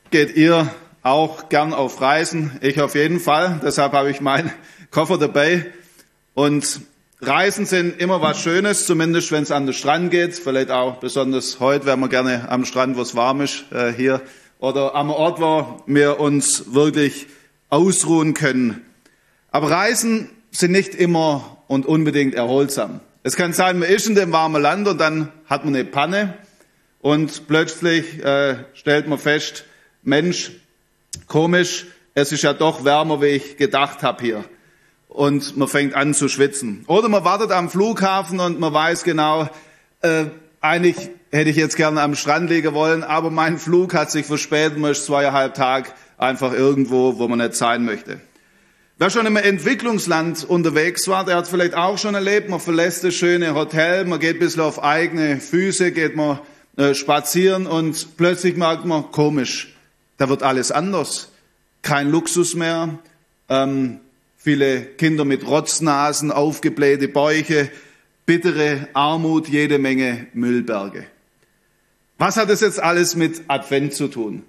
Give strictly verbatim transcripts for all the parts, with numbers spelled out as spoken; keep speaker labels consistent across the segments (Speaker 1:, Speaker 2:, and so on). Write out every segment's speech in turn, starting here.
Speaker 1: Geht ihr auch gern auf Reisen? Ich auf jeden Fall. Deshalb habe ich meinen Koffer dabei. Und Reisen sind immer was Schönes, zumindest wenn es an den Strand geht. Vielleicht auch besonders heute wären wir gerne am Strand, wo es warm ist, äh, hier. Oder am Ort, wo wir uns wirklich ausruhen können. Aber Reisen sind nicht immer und unbedingt erholsam. Es kann sein, man ist in dem warmen Land und dann hat man eine Panne und plötzlich äh, stellt man fest, Mensch, komisch, es ist ja doch wärmer, wie ich gedacht habe hier. Und man fängt an zu schwitzen. Oder man wartet am Flughafen und man weiß genau, äh, eigentlich hätte ich jetzt gerne am Strand liegen wollen, aber mein Flug hat sich verspätet, man ist zweieinhalb Tage einfach irgendwo, wo man nicht sein möchte. Wer schon im Entwicklungsland unterwegs war, der hat vielleicht auch schon erlebt, man verlässt das schöne Hotel, man geht ein bisschen auf eigene Füße, geht man äh, spazieren und plötzlich merkt man, komisch, da wird alles anders. Kein Luxus mehr, ähm, viele Kinder mit Rotznasen, aufgeblähte Bäuche, bittere Armut, jede Menge Müllberge. Was hat das jetzt alles mit Advent zu tun?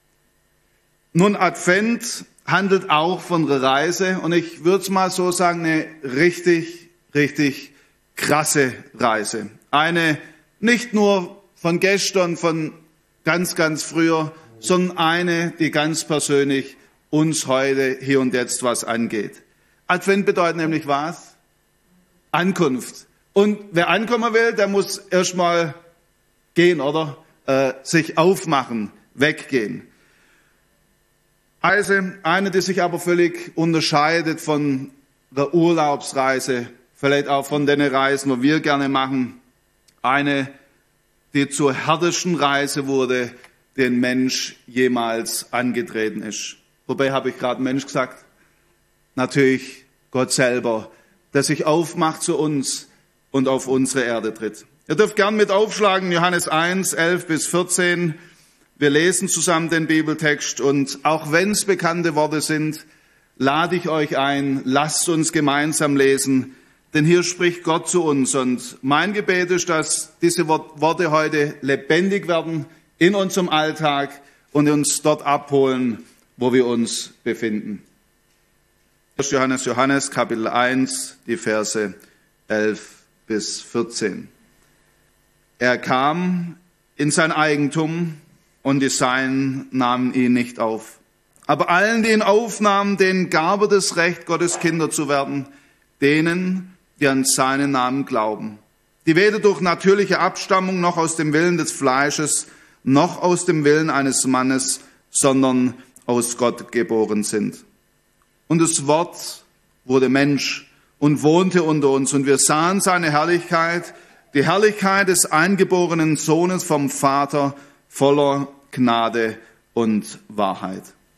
Speaker 1: Nun, Advent handelt auch von einer Reise und ich würde es mal so sagen, eine richtig, richtig krasse Reise. Eine nicht nur von gestern, von ganz, ganz früher, sondern eine, die ganz persönlich uns heute, hier und jetzt was angeht. Advent bedeutet nämlich was? Ankunft. Und wer ankommen will, der muss erstmal gehen, oder? Äh, sich aufmachen, weggehen. Reise, eine, die sich aber völlig unterscheidet von der Urlaubsreise, vielleicht auch von den Reisen, wo wir gerne machen. Eine, die zur härtesten Reise wurde, die ein Mensch jemals angetreten ist. Wobei habe ich gerade Mensch gesagt? Natürlich Gott selber, der sich aufmacht zu uns und auf unsere Erde tritt. Ihr dürft gern mit aufschlagen, Johannes eins, elf bis vierzehn. Wir lesen zusammen den Bibeltext und auch wenn es bekannte Worte sind, lade ich euch ein, lasst uns gemeinsam lesen, denn hier spricht Gott zu uns und mein Gebet ist, dass diese Worte heute lebendig werden in unserem Alltag und uns dort abholen, wo wir uns befinden. erster Johannes, Johannes, Kapitel eins, die Verse elf bis vierzehn. Er kam in sein Eigentum, und die Seinen nahmen ihn nicht auf. Aber allen, die ihn aufnahmen, denen gab er das Recht, Gottes Kinder zu werden, denen, die an seinen Namen glauben, die weder durch natürliche Abstammung noch aus dem Willen des Fleisches noch aus dem Willen eines Mannes, sondern aus Gott geboren sind. Und das Wort wurde Mensch und wohnte unter uns, und wir sahen seine Herrlichkeit, die Herrlichkeit des eingeborenen Sohnes vom Vater, voller Gnade und Wahrheit.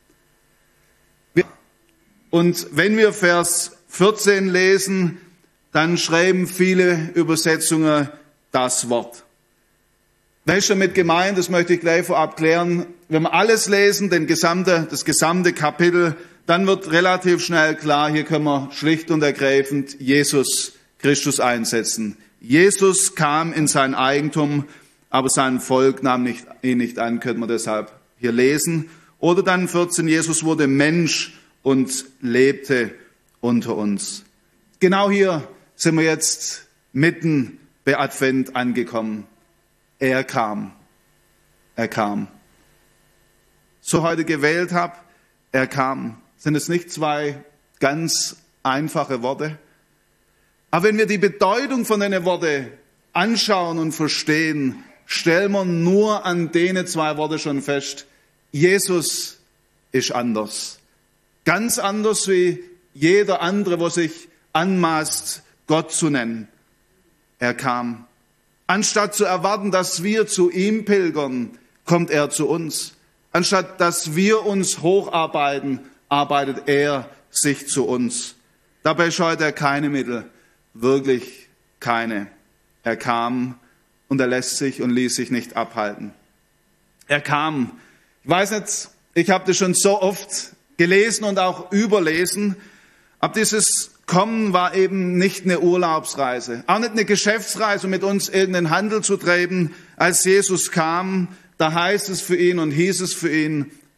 Speaker 1: Und wenn wir Vers vierzehn lesen, dann schreiben viele Übersetzungen das Wort. Was ist damit gemeint? Das möchte ich gleich vorab klären. Wenn wir alles lesen, den gesamte, das gesamte Kapitel, dann wird relativ schnell klar, hier können wir schlicht und ergreifend Jesus Christus einsetzen. Jesus kam in sein Eigentum, aber sein Volk nahm nicht, ihn nicht an, könnte man deshalb hier lesen. Oder dann vierzehn, Jesus wurde Mensch und lebte unter uns. Genau hier sind wir jetzt mitten bei Advent angekommen. Er kam. Er kam. So heute gewählt habe, er kam. Sind es nicht zwei ganz einfache Worte? Aber wenn wir die Bedeutung von den Worten anschauen und verstehen, stellen wir nur an denen zwei Worte schon fest, Jesus ist anders. Ganz anders wie jeder andere, der sich anmaßt, Gott zu nennen. Er kam. Anstatt zu erwarten, dass wir zu ihm pilgern, kommt er zu uns. Anstatt dass wir uns hocharbeiten, arbeitet er sich zu uns. Dabei scheut er keine Mittel, wirklich keine. Er kam und er lässt sich und ließ sich nicht abhalten. Er kam. Ich weiß nicht, ich habe das schon so oft gelesen und auch überlesen, aber dieses Kommen war eben nicht eine Urlaubsreise, auch nicht eine Geschäftsreise, um mit uns irgendeinen Handel zu treiben. Als Jesus kam, da heißt es für ihn und hieß es für ihn,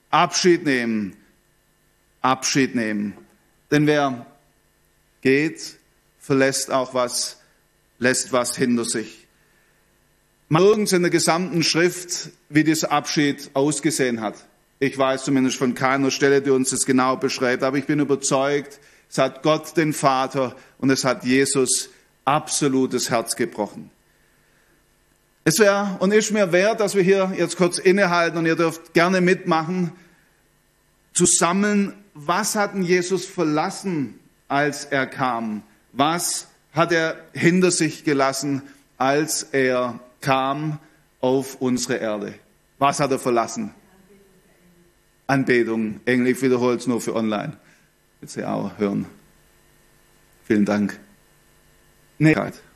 Speaker 1: Abschied nehmen. Abschied nehmen. Denn wer geht, verlässt auch was, lässt was hinter sich. Nirgends in der gesamten Schrift, wie dieser Abschied ausgesehen hat. Ich weiß zumindest von keiner Stelle, die uns das genau beschreibt, aber ich bin überzeugt, es hat Gott den Vater und es hat Jesus absolutes Herz gebrochen. Es wäre und ist mir wert, dass wir hier jetzt kurz innehalten und ihr dürft gerne mitmachen, zu sammeln, was hat denn Jesus verlassen, als er kam? Was hat er hinter sich gelassen, als er kam auf unsere Erde? Was hat er verlassen? Anbetung. Engel, ich wiederhole es nur für online. Willst du auch hören? Vielen Dank. Nee.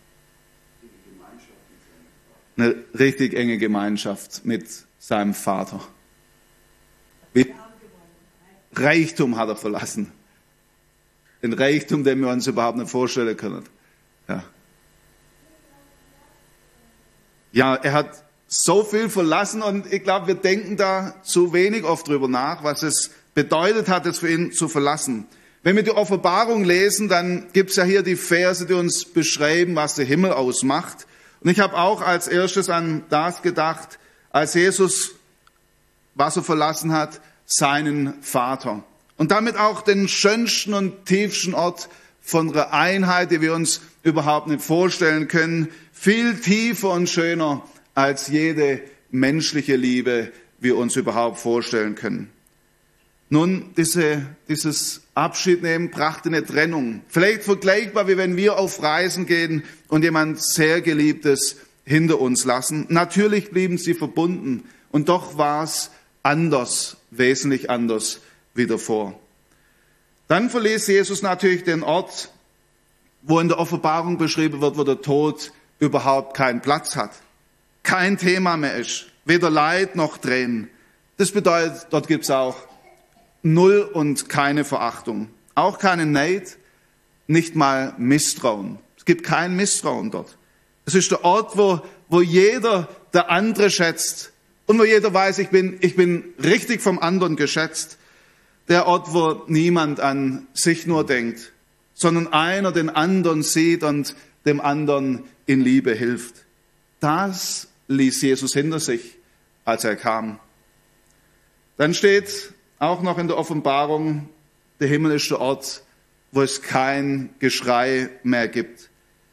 Speaker 1: Eine richtig enge Gemeinschaft mit seinem Vater. Wie? Reichtum hat er verlassen. Den Reichtum, den wir uns überhaupt nicht vorstellen können. Ja, ja er hat so viel verlassen und ich glaube, wir denken da zu wenig oft drüber nach, was es bedeutet hat, es für ihn zu verlassen. Wenn wir die Offenbarung lesen, dann gibt es ja hier die Verse, die uns beschreiben, was der Himmel ausmacht. Und ich habe auch als erstes an das gedacht, als Jesus, was er verlassen hat, seinen Vater. Und damit auch den schönsten und tiefsten Ort von einer Einheit, die wir uns überhaupt nicht vorstellen können. Viel tiefer und schöner als jede menschliche Liebe wir uns überhaupt vorstellen können. Nun, diese, dieses Abschiednehmen brachte eine Trennung. Vielleicht vergleichbar, wie wenn wir auf Reisen gehen und jemand sehr Geliebtes hinter uns lassen. Natürlich blieben sie verbunden und doch war es anders, wesentlich anders wie davor. Dann verließ Jesus natürlich den Ort, wo in der Offenbarung beschrieben wird, wo der Tod überhaupt keinen Platz hat. Kein Thema mehr ist, weder Leid noch Tränen. Das bedeutet, dort gibt es auch null und keine Verachtung. Auch keine Neid, nicht mal Misstrauen. Es gibt kein Misstrauen dort. Es ist der Ort, wo, wo jeder der andere schätzt und wo jeder weiß, ich bin, ich bin richtig vom anderen geschätzt. Der Ort, wo niemand an sich nur denkt, sondern einer den anderen sieht und dem anderen in Liebe hilft. Das ließ Jesus hinter sich, als er kam. Dann steht auch noch in der Offenbarung, der Himmel ist der Ort, wo es kein Geschrei mehr gibt.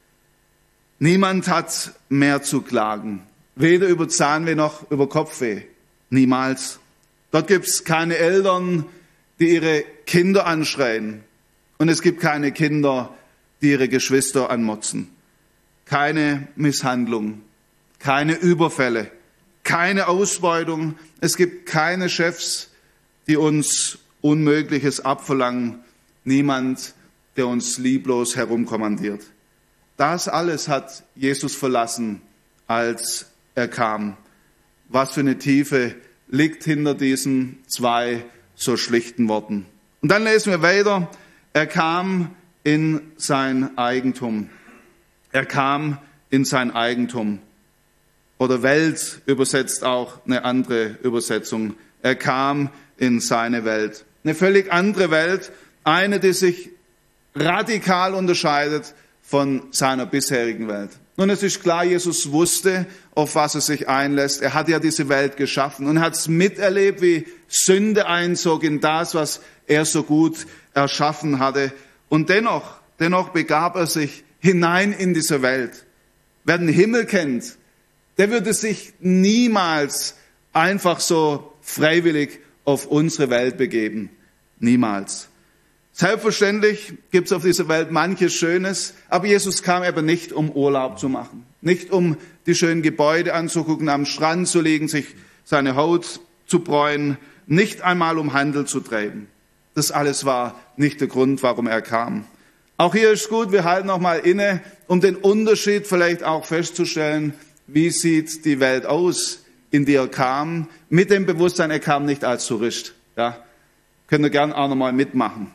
Speaker 1: Niemand hat mehr zu klagen, weder über Zahnweh noch über Kopfweh. Niemals. Dort gibt es keine Eltern, die ihre Kinder anschreien. Und es gibt keine Kinder, die ihre Geschwister anmotzen. Keine Misshandlung, keine Überfälle, keine Ausbeutung. Es gibt keine Chefs, die uns Unmögliches abverlangen. Niemand, der uns lieblos herumkommandiert. Das alles hat Jesus verlassen, als er kam. Was für eine Tiefe liegt hinter diesen zwei so schlichten Worten. Und dann lesen wir weiter. Er kam in sein Eigentum. Er kam in sein Eigentum. Oder Welt übersetzt auch eine andere Übersetzung. Er kam in seine Welt. Eine völlig andere Welt. Eine, die sich radikal unterscheidet von seiner bisherigen Welt. Nun, es ist klar, Jesus wusste, auf was er sich einlässt. Er hat ja diese Welt geschaffen und hat es miterlebt, wie Sünde einzog in das, was er so gut erschaffen hatte. Und dennoch, dennoch begab er sich hinein in diese Welt. Wer den Himmel kennt, der würde sich niemals einfach so freiwillig auf unsere Welt begeben. Niemals. Selbstverständlich gibt es auf dieser Welt manches Schönes, aber Jesus kam eben nicht, um Urlaub zu machen. Nicht um die schönen Gebäude anzugucken, am Strand zu liegen, sich seine Haut zu bräunen, nicht einmal um Handel zu treiben. Das alles war nicht der Grund, warum er kam. Auch hier ist gut, wir halten noch mal inne, um den Unterschied vielleicht auch festzustellen, wie sieht die Welt aus, in die er kam, mit dem Bewusstsein, er kam nicht als Tourist. Ja, könnt ihr gern auch noch mal mitmachen.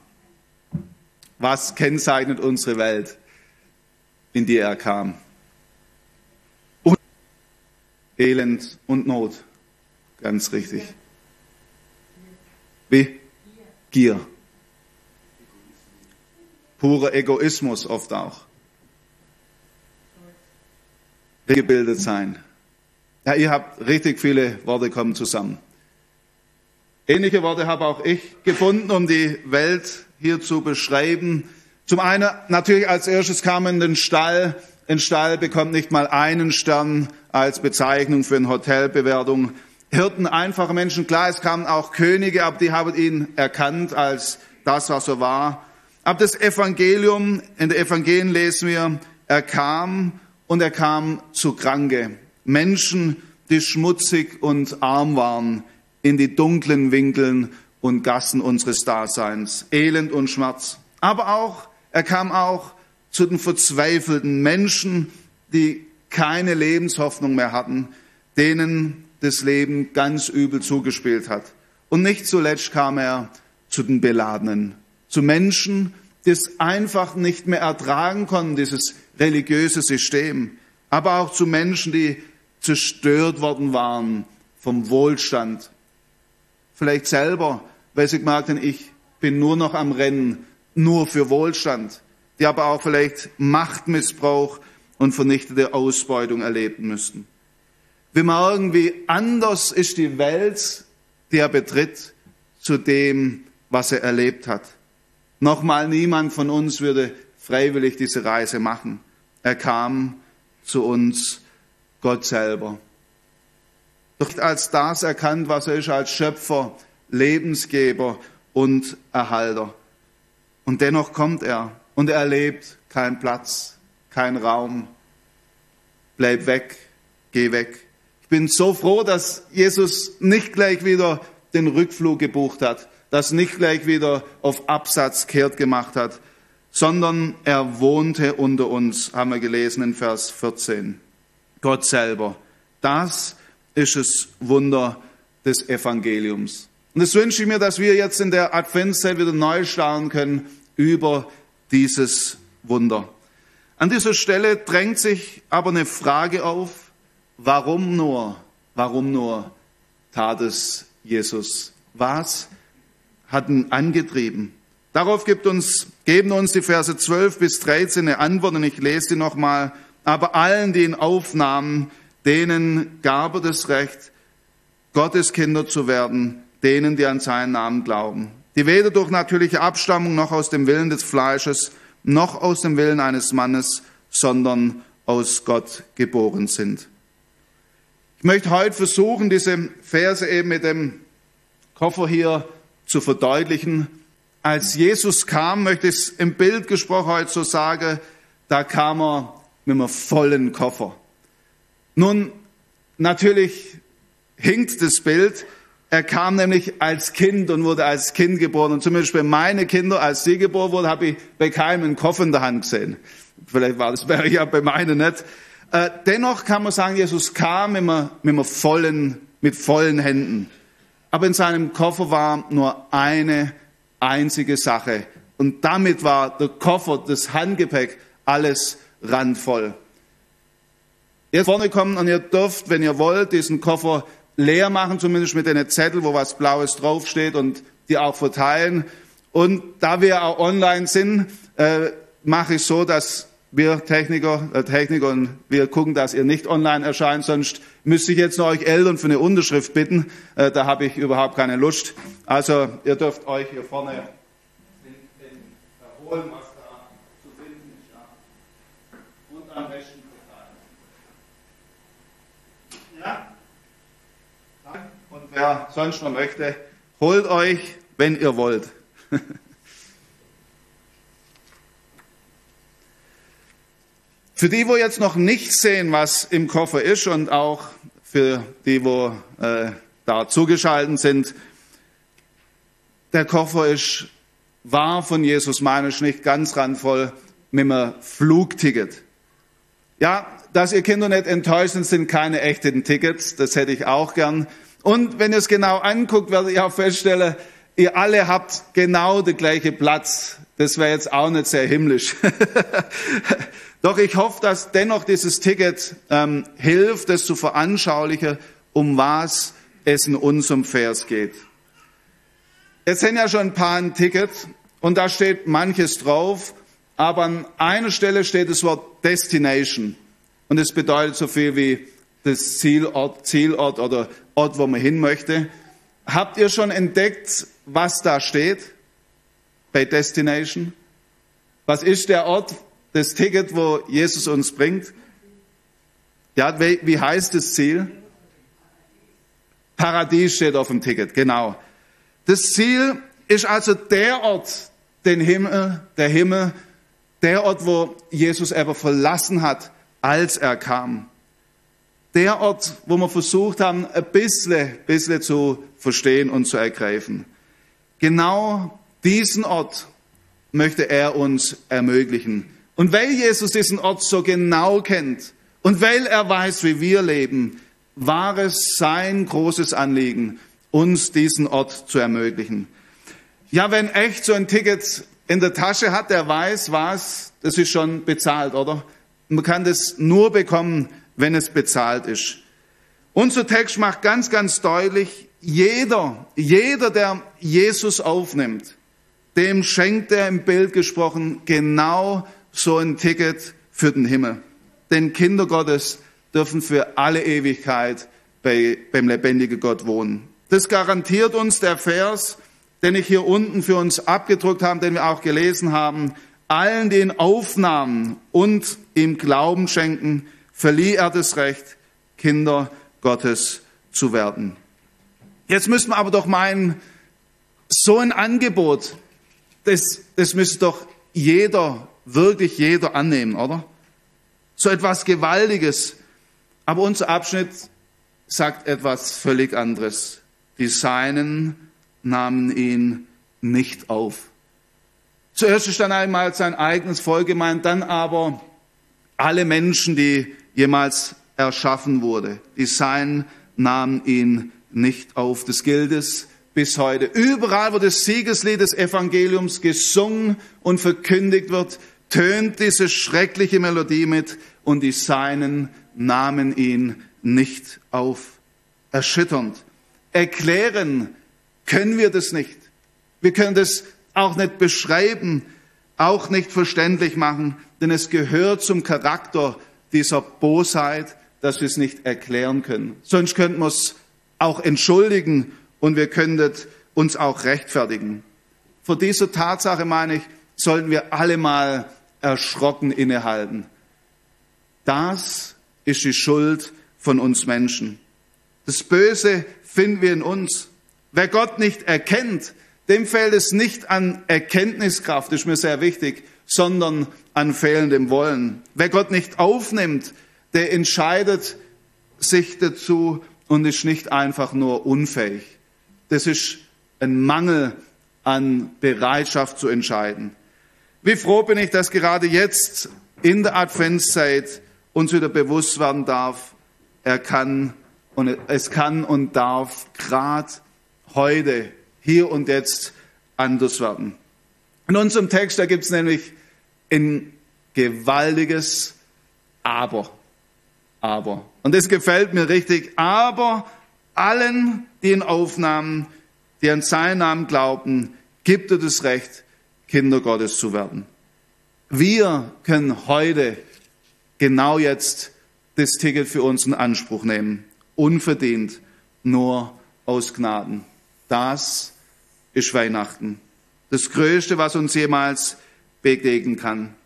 Speaker 1: Was kennzeichnet unsere Welt, in die er kam? Und Elend und Not, ganz richtig. Wie? Gier. Purer Egoismus oft auch. Gebildet sein. Ja, ihr habt richtig viele Worte kommen zusammen. Ähnliche Worte habe auch ich gefunden, um die Welt hier zu beschreiben. Zum einen natürlich als erstes kam in den Stall. Ein Stall bekommt nicht mal einen Stern als Bezeichnung für eine Hotelbewertung. Hirten, einfache Menschen, klar, es kamen auch Könige, aber die haben ihn erkannt als das, was er war. Aber das Evangelium, in der Evangelien lesen wir, er kam und er kam zu Kranke. Menschen, die schmutzig und arm waren, in die dunklen Winkeln und Gassen unseres Daseins. Elend und Schmerz. Aber auch, er kam auch zu den verzweifelten Menschen, die keine Lebenshoffnung mehr hatten, denen das Leben ganz übel zugespielt hat. Und nicht zuletzt kam er zu den Beladenen, zu Menschen, die es einfach nicht mehr ertragen konnten, dieses religiöse System. Aber auch zu Menschen, die zerstört worden waren vom Wohlstand. Vielleicht selber, weil sie gemerkt haben, ich bin nur noch am Rennen, nur für Wohlstand. Die aber auch vielleicht Machtmissbrauch und vernichtende Ausbeutung erleben müssten. Wir merken, wie anders ist die Welt, die er betritt, zu dem, was er erlebt hat. Nochmal, niemand von uns würde freiwillig diese Reise machen. Er kam zu uns, Gott selber. Doch als das erkannt, was er ist, als Schöpfer, Lebensgeber und Erhalter. Und dennoch kommt er und er erlebt keinen Platz, keinen Raum. Bleib weg, geh weg. Ich bin so froh, dass Jesus nicht gleich wieder den Rückflug gebucht hat, dass nicht gleich wieder auf Absatz kehrt gemacht hat, sondern er wohnte unter uns, haben wir gelesen in Vers vierzehn. Gott selber. Das ist das Wunder des Evangeliums. Und das wünsche ich mir, dass wir jetzt in der Adventszeit wieder neu staunen können über dieses Wunder. An dieser Stelle drängt sich aber eine Frage auf, warum nur, warum nur tat es Jesus? Was hat ihn angetrieben? Darauf gibt uns, geben uns die Verse zwölf bis dreizehn eine Antwort und ich lese die nochmal. Aber allen, die ihn aufnahmen, denen gab er das Recht, Gottes Kinder zu werden, denen, die an seinen Namen glauben. Die weder durch natürliche Abstammung noch aus dem Willen des Fleisches, noch aus dem Willen eines Mannes, sondern aus Gott geboren sind. Ich möchte heute versuchen, diese Verse eben mit dem Koffer hier zu verdeutlichen. Als Jesus kam, möchte ich es im Bild gesprochen heute so sagen, da kam er mit einem vollen Koffer. Nun, natürlich hinkt das Bild. Er kam nämlich als Kind und wurde als Kind geboren. Und zum Beispiel meine Kinder, als sie geboren wurden, habe ich bei keinem einen Koffer in der Hand gesehen. Vielleicht war das wäre ja bei meinen nicht. Äh, dennoch kann man sagen, Jesus kam mit, einem, mit, einem vollen, mit vollen Händen. Aber in seinem Koffer war nur eine einzige Sache. Und damit war der Koffer, das Handgepäck, alles randvoll. Ihr vorne kommen und ihr dürft, wenn ihr wollt, diesen Koffer leer machen, zumindest mit den Zettel, wo was Blaues draufsteht und die auch verteilen. Und da wir auch online sind, äh, mache ich so, dass wir Techniker, äh, Techniker und wir gucken, dass ihr nicht online erscheint, sonst müsste ich jetzt noch euch Eltern für eine Unterschrift bitten. Äh, da habe ich überhaupt keine Lust. Also ihr dürft euch hier vorne erholen, was da zu finden ist. Ja. Und am besten verteilen. Ja. Und wer sonst noch möchte, holt euch, wenn ihr wollt. Für die, wo jetzt noch nicht sehen, was im Koffer ist und auch für die, wo äh, da zugeschaltet sind, der Koffer ist, war von Jesus, meine ich, nicht ganz randvoll mit einem Flugticket. Ja, dass ihr Kinder nicht enttäuscht sind, sind keine echten Tickets, das hätte ich auch gern. Und wenn ihr es genau anguckt, werdet ihr auch feststellen, ihr alle habt genau den gleichen Platz. Das wäre jetzt auch nicht sehr himmlisch. Doch ich hoffe, dass dennoch dieses Ticket ähm, hilft, das zu veranschaulichen, um was es in unserem Vers geht. Jetzt sind ja schon ein paar ein Ticket und da steht manches drauf, aber an einer Stelle steht das Wort Destination und es bedeutet so viel wie das Zielort, Zielort oder Ort, wo man hin möchte. Habt ihr schon entdeckt, was da steht bei Destination? Was ist der Ort, das Ticket, wo Jesus uns bringt? Ja, wie, wie heißt das Ziel? Paradies steht auf dem Ticket, genau. Das Ziel ist also der Ort, den Himmel, der Himmel, der Ort, wo Jesus aber verlassen hat, als er kam. Der Ort, wo wir versucht haben, ein bisschen, bisschen zu verstehen und zu ergreifen. Genau diesen Ort möchte er uns ermöglichen. Und weil Jesus diesen Ort so genau kennt und weil er weiß, wie wir leben, war es sein großes Anliegen, uns diesen Ort zu ermöglichen. Ja, wenn echt so ein Ticket in der Tasche hat, der weiß was, das ist schon bezahlt, oder? Man kann das nur bekommen, wenn es bezahlt ist. Unser Text macht ganz, ganz deutlich, jeder, jeder, der Jesus aufnimmt, dem schenkt er im Bild gesprochen genau so ein Ticket für den Himmel. Denn Kinder Gottes dürfen für alle Ewigkeit bei, beim lebendigen Gott wohnen. Das garantiert uns der Vers, den ich hier unten für uns abgedruckt habe, den wir auch gelesen haben. Allen, die ihn aufnahmen und ihm Glauben schenken, verlieh er das Recht, Kinder Gottes zu werden. Jetzt müssen wir aber doch meinen, so ein Angebot, das, das müsste doch jeder, wirklich jeder annehmen, oder? So etwas Gewaltiges. Aber unser Abschnitt sagt etwas völlig anderes. Die Seinen nahmen ihn nicht auf. Zuerst ist dann einmal sein eigenes Volk gemeint, dann aber alle Menschen, die jemals erschaffen wurde. Die Seinen nahmen ihn nicht auf. Das gilt es bis heute. Überall, wo das Siegeslied des Evangeliums gesungen und verkündigt wird, tönt diese schreckliche Melodie mit und die Seinen nahmen ihn nicht auf. Erschütternd. Erklären können wir das nicht. Wir können das auch nicht beschreiben, auch nicht verständlich machen, denn es gehört zum Charakter dieser Bosheit, dass wir es nicht erklären können. Sonst könnten wir es auch entschuldigen und wir könnten uns auch rechtfertigen. Vor dieser Tatsache, meine ich, sollten wir alle mal erschrocken innehalten. Das ist die Schuld von uns Menschen. Das Böse finden wir in uns. Wer Gott nicht erkennt, dem fehlt es nicht an Erkenntniskraft, das ist mir sehr wichtig, sondern an fehlendem Wollen. Wer Gott nicht aufnimmt, der entscheidet sich dazu und ist nicht einfach nur unfähig. Das ist ein Mangel an Bereitschaft zu entscheiden. Wie froh bin ich, dass gerade jetzt in der Adventszeit uns wieder bewusst werden darf, er kann und es kann und darf gerade heute, hier und jetzt anders werden. In unserem Text, da gibt es nämlich ein gewaltiges Aber. Aber. Und das gefällt mir richtig. Aber allen, die ihn aufnahmen, die an seinen Namen glaubten, gibt er das Recht, Kinder Gottes zu werden. Wir können heute genau jetzt das Ticket für uns in Anspruch nehmen. Unverdient, nur aus Gnaden. Das ist Weihnachten. Das Größte, was uns jemals begegnen kann.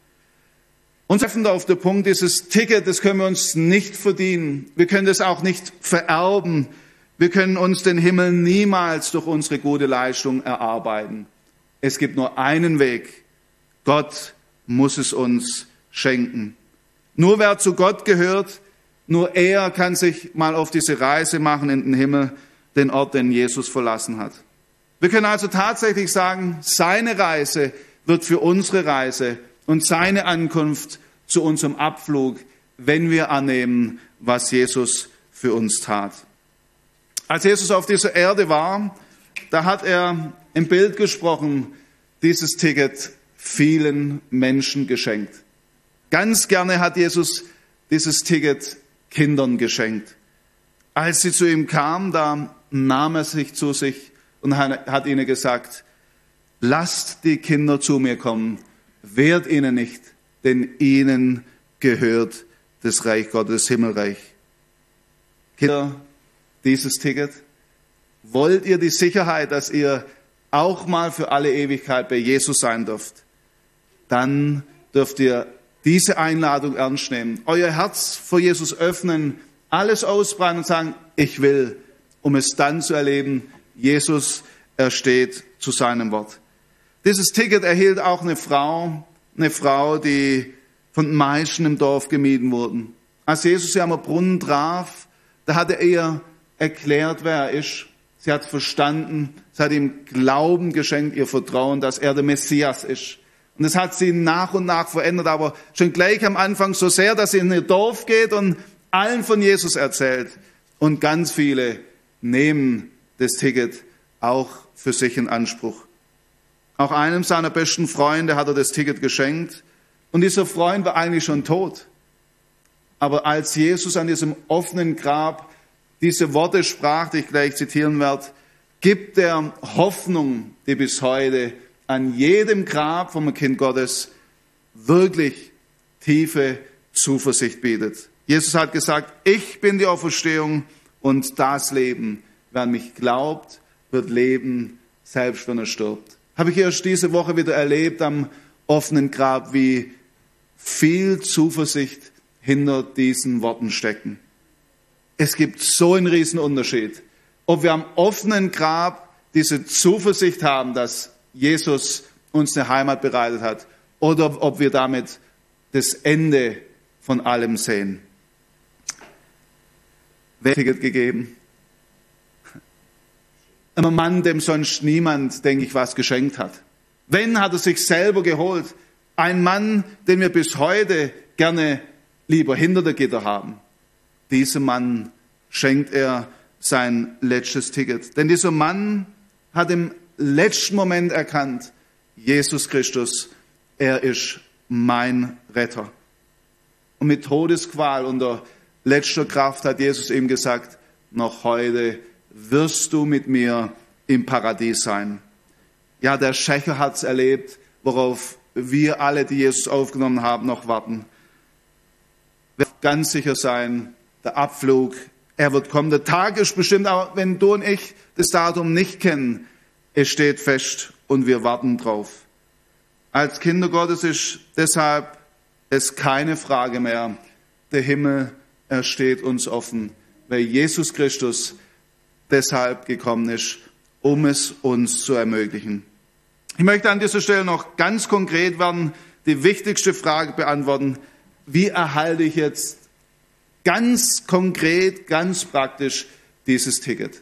Speaker 1: Und treffend auf den Punkt, dieses Ticket, das können wir uns nicht verdienen. Wir können das auch nicht vererben. Wir können uns den Himmel niemals durch unsere gute Leistung erarbeiten. Es gibt nur einen Weg. Gott muss es uns schenken. Nur wer zu Gott gehört, nur er kann sich mal auf diese Reise machen in den Himmel, den Ort, den Jesus verlassen hat. Wir können also tatsächlich sagen, seine Reise wird für unsere Reise und seine Ankunft zu unserem Abflug, wenn wir annehmen, was Jesus für uns tat. Als Jesus auf dieser Erde war, da hat er im Bild gesprochen, dieses Ticket vielen Menschen geschenkt. Ganz gerne hat Jesus dieses Ticket Kindern geschenkt. Als sie zu ihm kamen, da nahm er sich zu sich und hat ihnen gesagt, lasst die Kinder zu mir kommen, wehrt ihnen nicht, denn ihnen gehört das Reich Gottes, das Himmelreich. Kinder, dieses Ticket, wollt ihr die Sicherheit, dass ihr auch mal für alle Ewigkeit bei Jesus sein dürft, dann dürft ihr diese Einladung ernst nehmen, euer Herz vor Jesus öffnen, alles ausbreiten und sagen, ich will, um es dann zu erleben, Jesus, er steht zu seinem Wort. Dieses Ticket erhielt auch eine Frau, eine Frau, die von den meisten im Dorf gemieden wurden. Als Jesus sie am Brunnen traf, da hat er ihr erklärt, wer er ist. Sie hat verstanden, sie hat ihm Glauben geschenkt, ihr Vertrauen, dass er der Messias ist. Und das hat sie nach und nach verändert, aber schon gleich am Anfang so sehr, dass sie in ihr Dorf geht und allen von Jesus erzählt. Und ganz viele nehmen das Ticket auch für sich in Anspruch. Auch einem seiner besten Freunde hat er das Ticket geschenkt. Und dieser Freund war eigentlich schon tot. Aber als Jesus an diesem offenen Grab diese Worte sprach, die ich gleich zitieren werde, gibt er Hoffnung, die bis heute an jedem Grab vom Kind Gottes wirklich tiefe Zuversicht bietet. Jesus hat gesagt, ich bin die Auferstehung und das Leben. Wer an mich glaubt, wird leben, selbst wenn er stirbt. Habe ich erst diese Woche wieder erlebt am offenen Grab, wie viel Zuversicht hinter diesen Worten stecken. Es gibt so einen riesen Unterschied, ob wir am offenen Grab diese Zuversicht haben, dass Jesus uns eine Heimat bereitet hat, oder ob wir damit das Ende von allem sehen. Wer hat Ticket gegeben? Ein Mann, dem sonst niemand, denke ich, was geschenkt hat. Wenn, hat er sich selber geholt. Ein Mann, den wir bis heute gerne lieber hinter der Gitter haben. Diesem Mann schenkt er sein letztes Ticket. Denn dieser Mann hat im letzten Moment erkannt, Jesus Christus, er ist mein Retter. Und mit Todesqual unter letzter Kraft hat Jesus ihm gesagt, noch heute wirst du mit mir im Paradies sein. Ja, der Schächer hat's erlebt, worauf wir alle, die Jesus aufgenommen haben, noch warten. Wir werden ganz sicher sein, der Abflug, er wird kommen. Der Tag ist bestimmt, aber wenn du und ich das Datum nicht kennen, es steht fest und wir warten drauf. Als Kinder Gottes ist deshalb es keine Frage mehr. Der Himmel, er steht uns offen, weil Jesus Christus deshalb gekommen ist, um es uns zu ermöglichen. Ich möchte an dieser Stelle noch ganz konkret werden, die wichtigste Frage beantworten. Wie erhalte ich jetzt ganz konkret, ganz praktisch dieses Ticket?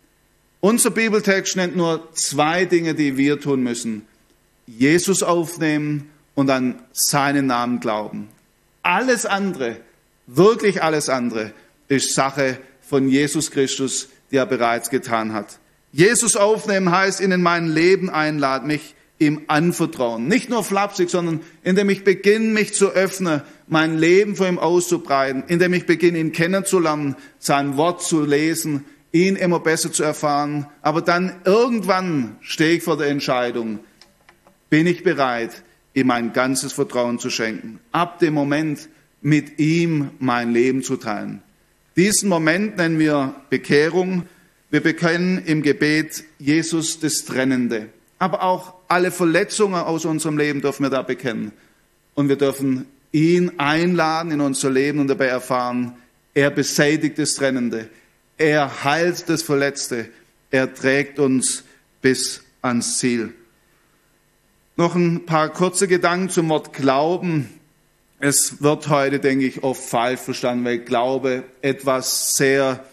Speaker 1: Unser Bibeltext nennt nur zwei Dinge, die wir tun müssen. Jesus aufnehmen und an seinen Namen glauben. Alles andere, wirklich alles andere, ist Sache von Jesus Christus, die er bereits getan hat. Jesus aufnehmen heißt, ihn in mein Leben einladen, mich ihm anvertrauen. Nicht nur flapsig, sondern indem ich beginne, mich zu öffnen, mein Leben vor ihm auszubreiten, indem ich beginne, ihn kennenzulernen, sein Wort zu lesen, ihn immer besser zu erfahren. Aber dann irgendwann stehe ich vor der Entscheidung, bin ich bereit, ihm mein ganzes Vertrauen zu schenken. Ab dem Moment, mit ihm mein Leben zu teilen. Diesen Moment nennen wir Bekehrung. Wir bekennen im Gebet Jesus das Trennende. Aber auch alle Verletzungen aus unserem Leben dürfen wir da bekennen. Und wir dürfen ihn einladen in unser Leben und dabei erfahren, er beseitigt das Trennende. Er heilt das Verletzte. Er trägt uns bis ans Ziel. Noch ein paar kurze Gedanken zum Wort Glauben. Es wird heute, denke ich, oft falsch verstanden, weil Glaube etwas sehr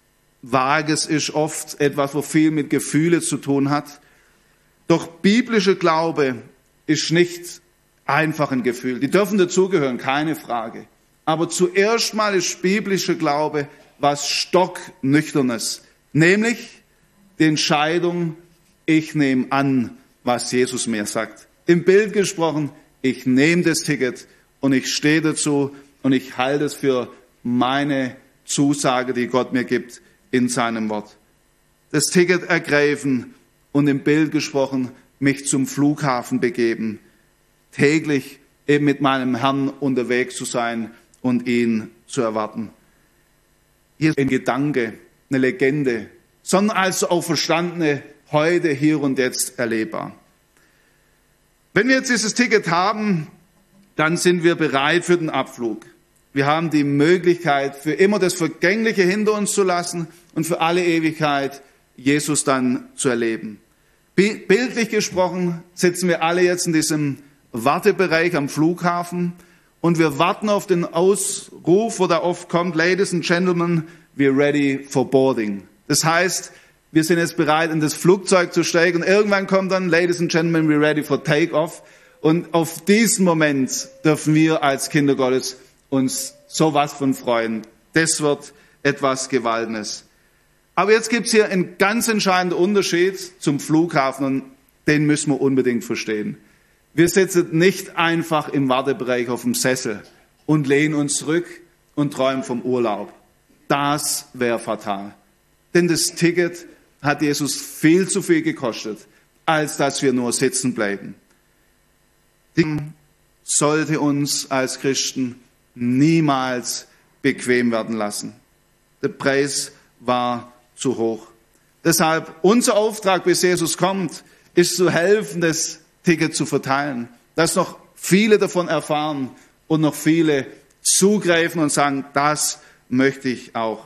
Speaker 1: Vages ist, oft etwas, wo viel mit Gefühle zu tun hat. Doch biblischer Glaube ist nicht einfach ein Gefühl. Die dürfen dazugehören, keine Frage. Aber zuerst mal ist biblischer Glaube was Stocknüchternes, nämlich die Entscheidung, ich nehme an, was Jesus mir sagt. Im Bild gesprochen, ich nehme das Ticket und ich stehe dazu und ich halte es für meine Zusage, die Gott mir gibt in seinem Wort. das Ticket ergreifen und im Bild gesprochen, mich zum Flughafen begeben, täglich eben mit meinem Herrn unterwegs zu sein und ihn zu erwarten. Hier ist ein Gedanke, eine Legende, sondern als Auferstandene heute, hier und jetzt erlebbar. Wenn wir jetzt dieses Ticket haben, dann sind wir bereit für den Abflug. Wir haben die Möglichkeit, für immer das Vergängliche hinter uns zu lassen und für alle Ewigkeit Jesus dann zu erleben. Bildlich gesprochen sitzen wir alle jetzt in diesem Wartebereich am Flughafen und wir warten auf den Ausruf, wo da oft kommt, Ladies and Gentlemen, we're ready for boarding. Das heißt, wir sind jetzt bereit, in das Flugzeug zu steigen und irgendwann kommt dann, Ladies and Gentlemen, we're ready for takeoff. Und auf diesen Moment dürfen wir als Kinder Gottes uns sowas von freuen. Das wird etwas Gewaltiges. Aber jetzt gibt es hier einen ganz entscheidenden Unterschied zum Flughafen und den müssen wir unbedingt verstehen. Wir sitzen nicht einfach im Wartebereich auf dem Sessel und lehnen uns zurück und träumen vom Urlaub. Das wäre fatal. Denn das Ticket hat Jesus viel zu viel gekostet, als dass wir nur sitzen bleiben. Die sollte uns als Christen niemals bequem werden lassen. Der Preis war zu hoch. Deshalb unser Auftrag, bis Jesus kommt, ist zu helfen, das Ticket zu verteilen, dass noch viele davon erfahren und noch viele zugreifen und sagen, das möchte ich auch.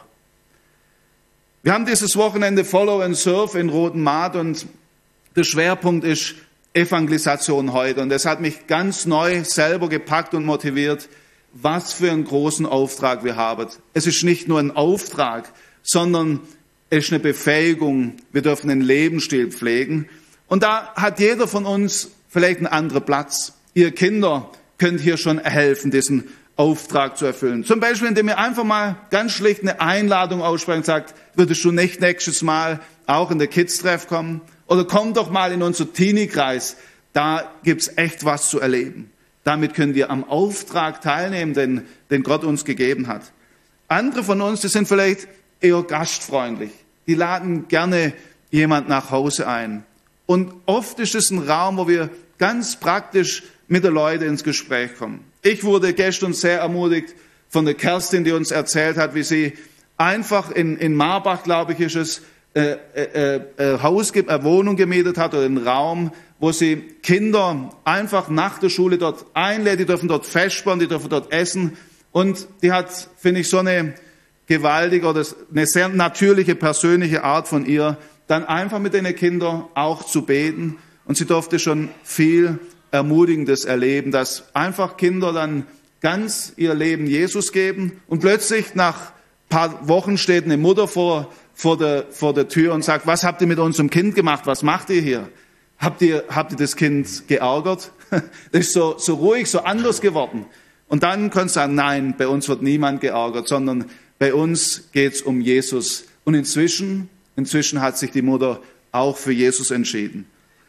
Speaker 1: Wir haben dieses Wochenende Follow and Serve in Roten Maat und der Schwerpunkt ist Evangelisation heute. Und das hat mich ganz neu selber gepackt und motiviert, was für einen großen Auftrag wir haben. Es ist nicht nur ein Auftrag, sondern es ist eine Befähigung. Wir dürfen einen Lebensstil pflegen. Und da hat jeder von uns vielleicht einen anderen Platz. Ihr Kinder könnt hier schon helfen, diesen Auftrag zu erfüllen. Zum Beispiel, indem ihr einfach mal ganz schlicht eine Einladung aussprechen und sagt, würdest du nicht nächstes Mal auch in der Kids-Treff kommen? Oder komm doch mal in unser Teenie-Kreis. Da gibt's echt was zu erleben. Damit könnt ihr am Auftrag teilnehmen, den, den Gott uns gegeben hat. Andere von uns, die sind vielleicht eher gastfreundlich. Die laden gerne jemand nach Hause ein. Und oft ist es ein Raum, wo wir ganz praktisch mit den Leuten ins Gespräch kommen. Ich wurde gestern sehr ermutigt von der Kerstin, die uns erzählt hat, wie sie einfach in, in Marbach, glaube ich, ist es, äh, äh, äh, Haus, äh, Wohnung gemietet hat oder einen Raum, wo sie Kinder einfach nach der Schule dort einlädt, die dürfen dort festsparen, die dürfen dort essen. Und die hat, finde ich, so eine gewaltige oder eine sehr natürliche, persönliche Art von ihr, dann einfach mit den Kindern auch zu beten. Und sie durfte schon viel Ermutigendes erleben, dass einfach Kinder dann ganz ihr Leben Jesus geben und plötzlich nach ein paar Wochen steht eine Mutter vor, vor, der, vor der Tür und sagt, was habt ihr mit unserem Kind gemacht? Was macht ihr hier? Habt ihr, habt ihr das Kind geärgert? Das ist so, so ruhig, so anders geworden. Und dann kannst du sagen, nein, bei uns wird niemand geärgert, sondern bei uns geht's um Jesus. Und inzwischen, inzwischen hat sich die Mutter auch für Jesus entschieden.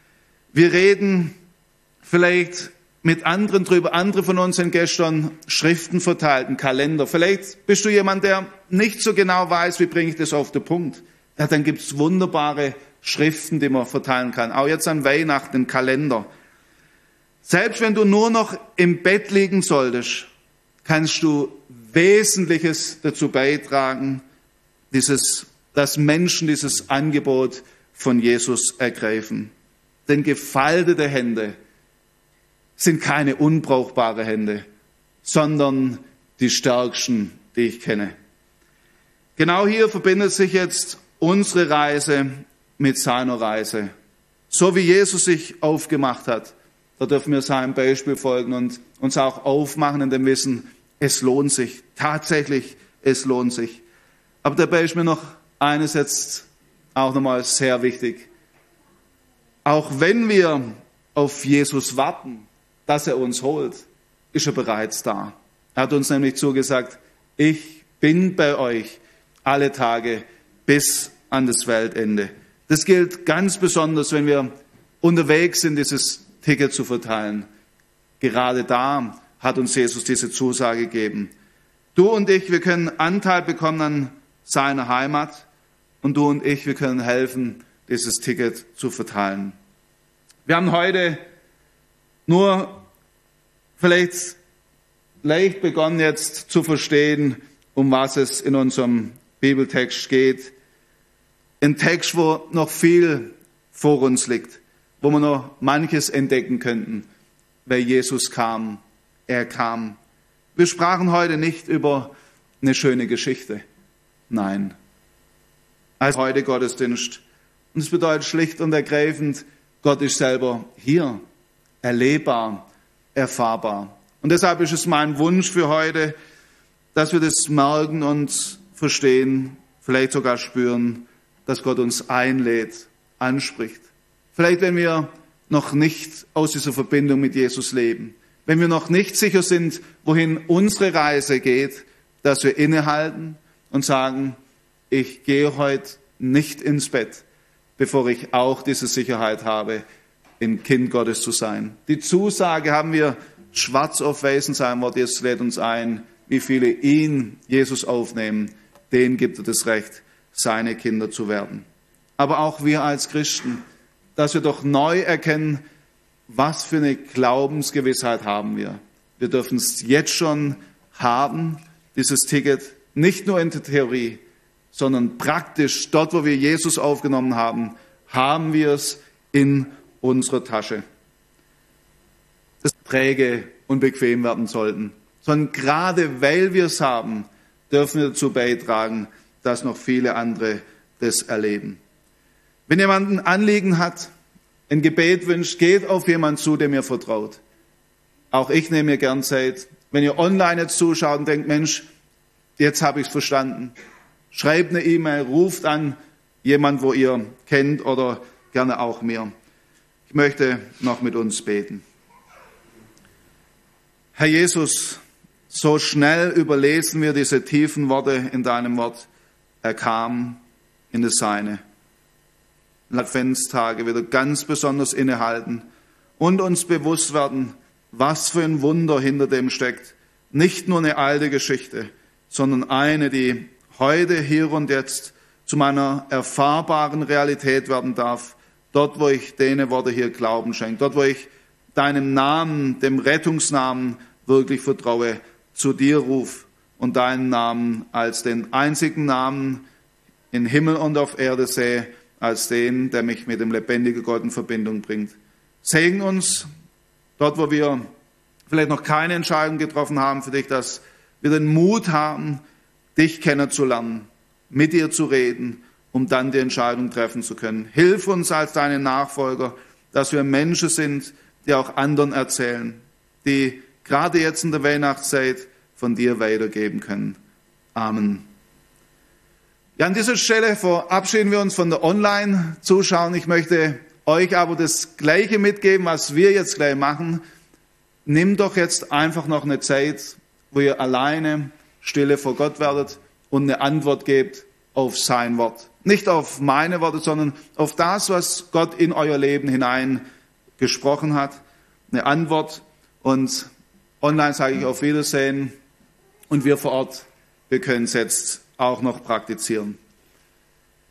Speaker 1: Wir reden vielleicht mit anderen drüber. Andere von uns sind gestern Schriften verteilt, einen Kalender. Vielleicht bist du jemand, der nicht so genau weiß, wie bringe ich das auf den Punkt. Ja, dann gibt's wunderbare Schriften, die man verteilen kann. Auch jetzt an Weihnachten, einen Kalender. Selbst wenn du nur noch im Bett liegen solltest, kannst du Wesentliches dazu beitragen, dieses, dass Menschen dieses Angebot von Jesus ergreifen. Denn gefaltete Hände sind keine unbrauchbare Hände, sondern die stärksten, die ich kenne. Genau hier verbindet sich jetzt unsere Reise mit seiner Reise. So wie Jesus sich aufgemacht hat, da dürfen wir seinem Beispiel folgen und uns auch aufmachen in dem Wissen, es lohnt sich. Tatsächlich, es lohnt sich. Aber dabei ist mir noch eines jetzt auch nochmal sehr wichtig. Auch wenn wir auf Jesus warten, dass er uns holt, ist er bereits da. Er hat uns nämlich zugesagt, ich bin bei euch alle Tage bis an das Weltende. Das gilt ganz besonders, wenn wir unterwegs sind, dieses Ticket zu verteilen. Gerade da hat uns Jesus diese Zusage gegeben. Du und ich, wir können Anteil bekommen an seiner Heimat und du und ich, wir können helfen, dieses Ticket zu verteilen. Wir haben heute nur vielleicht leicht begonnen jetzt zu verstehen, um was es in unserem Bibeltext geht. Ein Text, wo noch viel vor uns liegt, wo wir noch manches entdecken könnten, weil Jesus kam, er kam. Wir sprachen heute nicht über eine schöne Geschichte. Nein. Als heute Gottesdienst. Und es bedeutet schlicht und ergreifend, Gott ist selber hier, erlebbar, erfahrbar. Und deshalb ist es mein Wunsch für heute, dass wir das merken und verstehen, vielleicht sogar spüren, dass Gott uns einlädt, anspricht. Vielleicht, wenn wir noch nicht aus dieser Verbindung mit Jesus leben, wenn wir noch nicht sicher sind, wohin unsere Reise geht, dass wir innehalten und sagen, ich gehe heute nicht ins Bett, bevor ich auch diese Sicherheit habe, ein Kind Gottes zu sein. Die Zusage haben wir schwarz auf weiß in seinem Wort. Jesus lädt uns ein, wie viele ihn, Jesus, aufnehmen, denen gibt er das Recht, seine Kinder zu werden. Aber auch wir als Christen, dass wir doch neu erkennen, was für eine Glaubensgewissheit haben wir. Wir dürfen es jetzt schon haben, dieses Ticket, nicht nur in der Theorie, sondern praktisch dort, wo wir Jesus aufgenommen haben, haben wir es in unserer Tasche. Das träge und bequem werden sollten, sondern gerade weil wir es haben, dürfen wir dazu beitragen, dass noch viele andere das erleben. Wenn jemand ein Anliegen hat, ein Gebet wünscht, geht auf jemanden zu, dem ihr vertraut. Auch ich nehme mir gern Zeit. Wenn ihr online jetzt zuschaut und denkt, Mensch, jetzt habe ich es verstanden, schreibt eine E-Mail, ruft an jemand, wo ihr kennt oder gerne auch mir. Ich möchte noch mit uns beten. Herr Jesus, so schnell überlesen wir diese tiefen Worte in deinem Wort. Er kam in das Seine. Adventstage wieder ganz besonders innehalten und uns bewusst werden, was für ein Wunder hinter dem steckt. Nicht nur eine alte Geschichte, sondern eine, die heute, hier und jetzt zu meiner erfahrbaren Realität werden darf. Dort, wo ich deine Worte hier Glauben schenke. Dort, wo ich deinem Namen, dem Rettungsnamen wirklich vertraue, zu dir ruf und deinen Namen als den einzigen Namen in Himmel und auf Erde sehe, als den, der mich mit dem lebendigen Gott in Verbindung bringt. Segen uns dort, wo wir vielleicht noch keine Entscheidung getroffen haben für dich, dass wir den Mut haben, dich kennenzulernen, mit dir zu reden, um dann die Entscheidung treffen zu können. Hilf uns als deine Nachfolger, dass wir Menschen sind, die auch anderen erzählen, die gerade jetzt in der Weihnachtszeit von dir weitergeben können. Amen. Ja, an dieser Stelle verabschieden wir uns von der Online-Zuschauern. Ich möchte euch aber das Gleiche mitgeben, was wir jetzt gleich machen. Nimm doch jetzt einfach noch eine Zeit, wo ihr alleine stille vor Gott werdet und eine Antwort gebt auf sein Wort. Nicht auf meine Worte, sondern auf das, was Gott in euer Leben hinein gesprochen hat. Eine Antwort. Und online sage ich auf Wiedersehen. Und wir vor Ort, wir können es jetzt auch noch praktizieren.